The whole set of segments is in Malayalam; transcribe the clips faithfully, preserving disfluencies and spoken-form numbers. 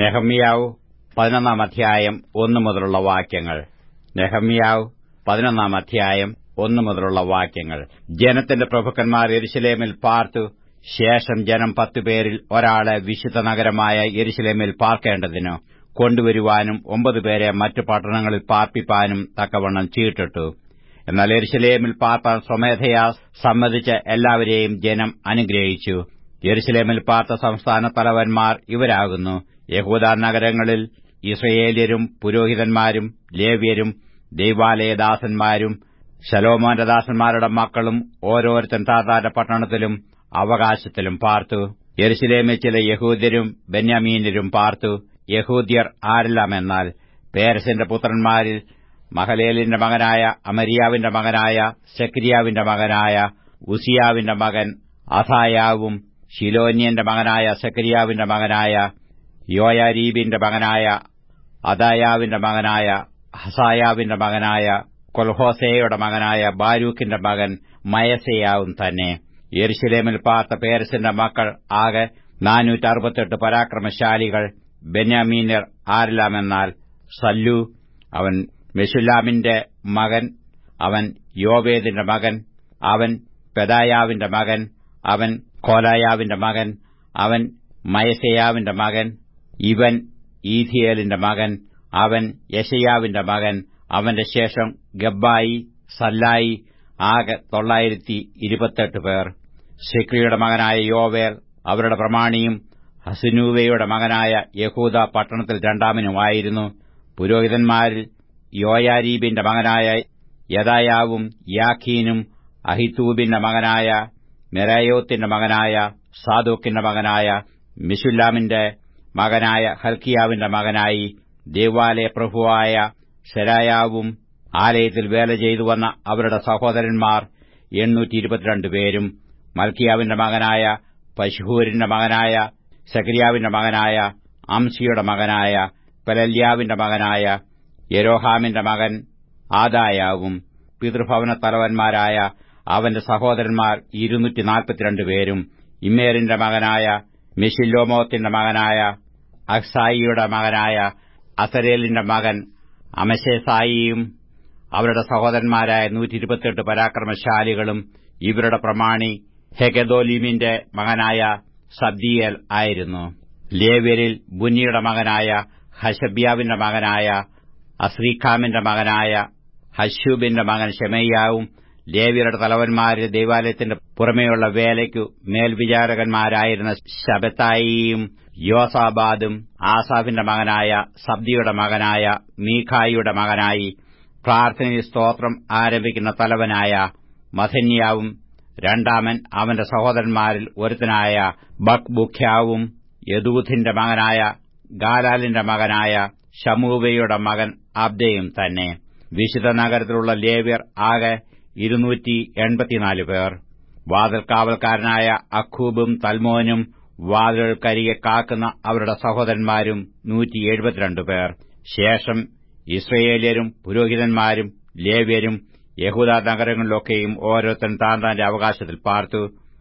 നെഹമ്യാവ് പതിനൊന്നാം അധ്യായം ഒന്നു മുതലുള്ള വാക്യങ്ങൾ. നെഹമ്യാവ് പതിനൊന്നാം അധ്യായം ഒന്നു മുതലുള്ള വാക്യങ്ങൾ. ജനത്തിന്റെ പ്രഭുക്കന്മാർ യെരൂശലേമിൽ പാർത്തു. ശേഷം ജനം പത്തുപേരിൽ ഒരാളെ വിശുദ്ധ നഗരമായ യെരൂശലേമിൽ പാർക്കേണ്ടതിനു കൊണ്ടുവരുവാനും ഒമ്പതുപേരെ മറ്റു പട്ടണങ്ങളിൽ പാർപ്പിപ്പാനും തക്കവണ്ണം ചീട്ടിട്ടു. എന്നാൽ യെരൂശലേമിൽ പാർപ്പാൻ സ്വമേധയാ സമ്മതിച്ച എല്ലാവരെയും ജനം അനുഗ്രഹിച്ചു. യെരൂശലേമിൽ പാർത്ത സംസ്ഥാന തലവന്മാർ ഇവരാകുന്നു: യഹൂദാ നഗരങ്ങളിൽ യിസ്രായേല്യരും പുരോഹിതന്മാരും ലേവ്യരും ദൈവാലയദാസന്മാരും ശലോമോന്റെ ദാസന്മാരുടെ മക്കളും ഓരോരുത്തൻ താതാന്റെ പട്ടണത്തിലും അവകാശത്തിലും പാർത്തു. യെരൂശലേമിൽ ചില യഹൂദ്യരും ബെന്യാമീന്യരും പാർത്തു. യഹൂദ്യർ ആരെല്ലാമെന്നാൽ പേരെസിന്റെ പുത്രന്മാരിൽ മഹലേലിന്റെ മകനായ അമര്യാവിന്റെ മകനായ സെക്കരിയാവിന്റെ മകനായ ഉസിയാവിന്റെ മകൻ അഥായാവും ശിലോന്യന്റെ മകനായ സെക്കരിയാവിന്റെ മകനായ യോയാരീബിന്റെ മകനായ അദായാവിന്റെ മകനായ ഹസായാവിന്റെ മകനായ കൊൽഹോസയുടെ മകനായ ബാരൂക്കിന്റെ മകൻ മയസേയാവും തന്നെ. യെരൂശലേമിൽ പാർത്ത പേരെസിന്റെ മക്കൾ ആകെ നാനൂറ്ററുപത്തെട്ട് പരാക്രമശാലികൾ. ബെന്യാമീന്യർ ആരെല്ലാമെന്നാൽ സല്ലു, അവൻ മെശുല്ലാമിന്റെ മകൻ, അവൻ യോവേദിന്റെ മകൻ, അവൻ പെദായാവിന്റെ മകൻ, അവൻ കോലായാവിന്റെ മകൻ, അവൻ മയസേയാവിന്റെ മകൻ, ഇവൻ ഈഥിയേലിന്റെ മകൻ, അവൻ യെശയ്യാവിന്റെ മകൻ. അവന്റെ ശേഷം ഗബ്ബായി, സല്ലായി, ആകെ തൊള്ളായിരത്തി ഇരുപത്തെട്ട് പേർ. സിക്രിയുടെ മകനായ യോവേൽ അവരുടെ പ്രമാണിയും ഹസനൂവയുടെ മകനായ യഹൂദ പട്ടണത്തിൽ രണ്ടാമനുമായിരുന്നു. പുരോഹിതന്മാരിൽ യോയാരീബിന്റെ മകനായ യദായാവും യാഖീനും അഹിത്തൂബിന്റെ മകനായ മെരായോത്തിന്റെ മകനായ സാദോക്കിന്റെ മകനായ മെശുല്ലാമിന്റെ മകനായ ഹൽക്കിയാവിന്റെ മകനായി ദേവാലയ പ്രഭുവായ സെരായാവും ആലയത്തിൽ വേല ചെയ്തു വന്ന അവരുടെ സഹോദരന്മാർ എണ്ണൂറ്റി ഇരുപത്തിരണ്ട് പേരും. മൽക്കിയാവിന്റെ മകനായ പശ്ഹൂരിന്റെ മകനായ സെക്കരിയാവിന്റെ മകനായ അംസിയുടെ മകനായ പെലല്യാവിന്റെ മകനായ യെരോഹാമിന്റെ മകൻ ആദായാവും പിതൃഭവന തലവന്മാരായ അവന്റെ സഹോദരന്മാർ ഇരുന്നൂറ്റി നാൽപ്പത്തിരണ്ട് പേരും. ഇമ്മേരിന്റെ മകനായ മെശില്ലോമോത്തിന്റെ മകനായ അഹ്സായിയുടെ മകനായ അസരേലിന്റെ മകൻ അമശേസായിയും അവരുടെ സഹോദരന്മാരായ നൂറ്റി ഇരുപത്തിയെട്ട് പരാക്രമശാലികളും. ഇവരുടെ പ്രമാണി ഹെഗദോലീമിന്റെ മകനായ സബ്ദിയേൽ ആയിരുന്നു. ലേവ്യരിൽ ബുന്നിയുടെ മകനായ ഹശബ്യാവിന്റെ മകനായ അസ്രീഖാമിന്റെ മകനായ ഹശൂബിന്റെ മകൻ ശെമയ്യാവും. ലേവ്യരുടെ തലവന്മാരിൽ ദൈവാലയത്തിന്റെ പുറമെയുള്ള വേലയ്ക്കു മേൽവിചാരകന്മാരായിരുന്ന ശബത്തായിയും യോസാബാദും ആസാഫിന്റെ മകനായ സബ്ദിയുടെ മകനായ മീഖായിയുടെ മകനായി പ്രാർത്ഥനയിൽ സ്തോത്രം ആരംഭിക്കുന്ന തലവനായ മഥന്യാവും. രണ്ടാമൻ അവന്റെ സഹോദരന്മാരിൽ ഒരുത്തനായ ബക്ബുഖ്യാവും യദൂഥിന്റെ മകനായ ഗാലാലിന്റെ മകനായ ശമൂവയുടെ മകൻ അബ്ദയും തന്നെ. വിശുദ്ധ നഗരത്തിലുള്ള ലേവ്യർ ആകെ ഇരുന്നൂറ്റി എൺപത്തിനാല് പേർ. വാതിൽക്കാവൽക്കാരനായ അഖൂബും തൽമോനും വാതിലുകൾക്കരികെ കാക്കുന്ന അവരുടെ സഹോദരന്മാരും നൂറ്റി എഴുപത്തിരണ്ട് പേർ. ശേഷം ഇസ്രായേല്യരും പുരോഹിതന്മാരും ലേവ്യരും യഹൂദാ നഗരങ്ങളിലൊക്കെയും ഓരോരുത്തൻ താൻ താന്റെ അവകാശത്തിൽ പാർത്തു.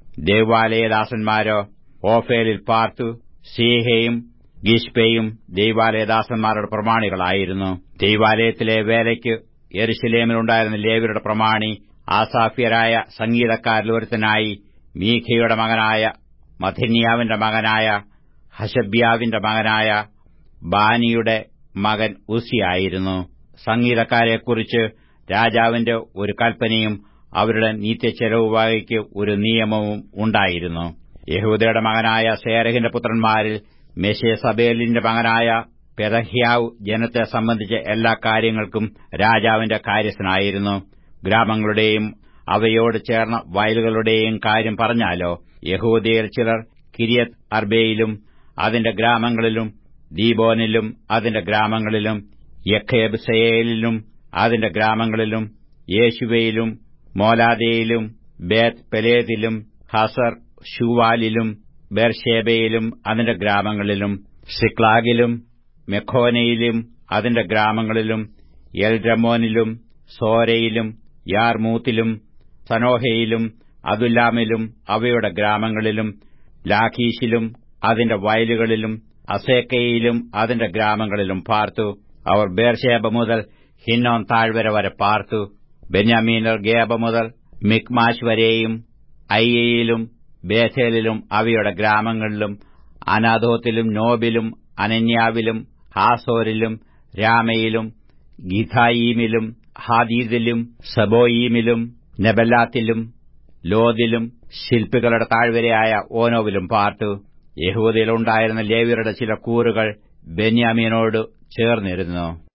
ദൈവാലയദാസന്മാരോ ഓഫേലിൽ പാർത്തു. സീഹയും ഗിഷ്പയും ദൈവാലയദാസന്മാരുടെ പ്രമാണികളായിരുന്നു. ദൈവാലയത്തിലെ വേലയ്ക്ക് യെരൂശലേമിലുണ്ടായിരുന്ന ലേവ്യരുടെ പ്രമാണി ആസാഫ്യരായ സംഗീതക്കാരിൽ ഒരുത്തനായി മീഖയുടെ മകനായ മഥന്യാവിന്റെ മകനായ ഹശബ്യാവിന്റെ മകനായ ബാനിയുടെ മകൻ ഉസിയായിരുന്നു. സംഗീതക്കാരെക്കുറിച്ച് രാജാവിന്റെ ഒരു കൽപ്പനയും അവരുടെ നിത്യച്ചെലവ് വകയ്ക്ക് ഒരു നിയമവും ഉണ്ടായിരുന്നു. യഹൂദയുടെ മകനായ സേരഹിന്റെ പുത്രന്മാരിൽ മെശേസബേലിന്റെ മകനായ പെരഹ്യാവ് ജനത്തെ സംബന്ധിച്ച എല്ലാ കാര്യങ്ങൾക്കും രാജാവിന്റെ കാര്യസ്ഥനായിരുന്നു. ഗ്രാമങ്ങളുടെയും അവയോട് ചേർന്ന വയലുകളുടെയും കാര്യം പറഞ്ഞാലോ, യഹൂദയിൽ ചിലർ കിര്യത്ത് അർബയിലും അതിന്റെ ഗ്രാമങ്ങളിലും ദീബോനിലും അതിന്റെ ഗ്രാമങ്ങളിലും യഖേബ്സയേലിലും അതിന്റെ ഗ്രാമങ്ങളിലും യേശുവയിലും മോലാദയിലും ബേത് പെലേതിലും ഹസർ ഷൂവാലിലും ബേർഷേബയിലും അതിന്റെ ഗ്രാമങ്ങളിലും സിക്ലാഗിലും മെഖോനയിലും അതിന്റെ ഗ്രാമങ്ങളിലും എൽരമോനിലും സോരയിലും യാർമൂത്തിലും സനോഹയിലും അതുല്ലാമിലും അവയുടെ ഗ്രാമങ്ങളിലും ലാഖീശിലും അതിന്റെ വയലുകളിലും അസേക്കയിലും അതിന്റെ ഗ്രാമങ്ങളിലും പാർത്തു. അവർ ബേർശേബ മുതൽ ഹിന്നോൻ താഴ്വര വരെ പാർത്തു. ബെന്യാമീനർ ഗേബ മുതൽ മിക്മാശ് വരെയും അയ്യയിലും ബേഥേലിലും അവയുടെ ഗ്രാമങ്ങളിലും അനാഥോത്തിലും നോബിലും അനന്യാവിലും ഹാസോരിലും രാമയിലും ഗിഥായീമിലും ഹാദീദിലും സബോയീമിലും നെബല്ലാത്തിലും ലോദിലും ശില്പികളുടെ താഴ്വരയായ ഓനോവിലും പാർത്തു. യെഹൂദയിലുണ്ടായിരുന്ന ലേവ്യരുടെ ചില കൂറുകൾ ബെന്യാമീനോട് ചേർന്നിരുന്നു.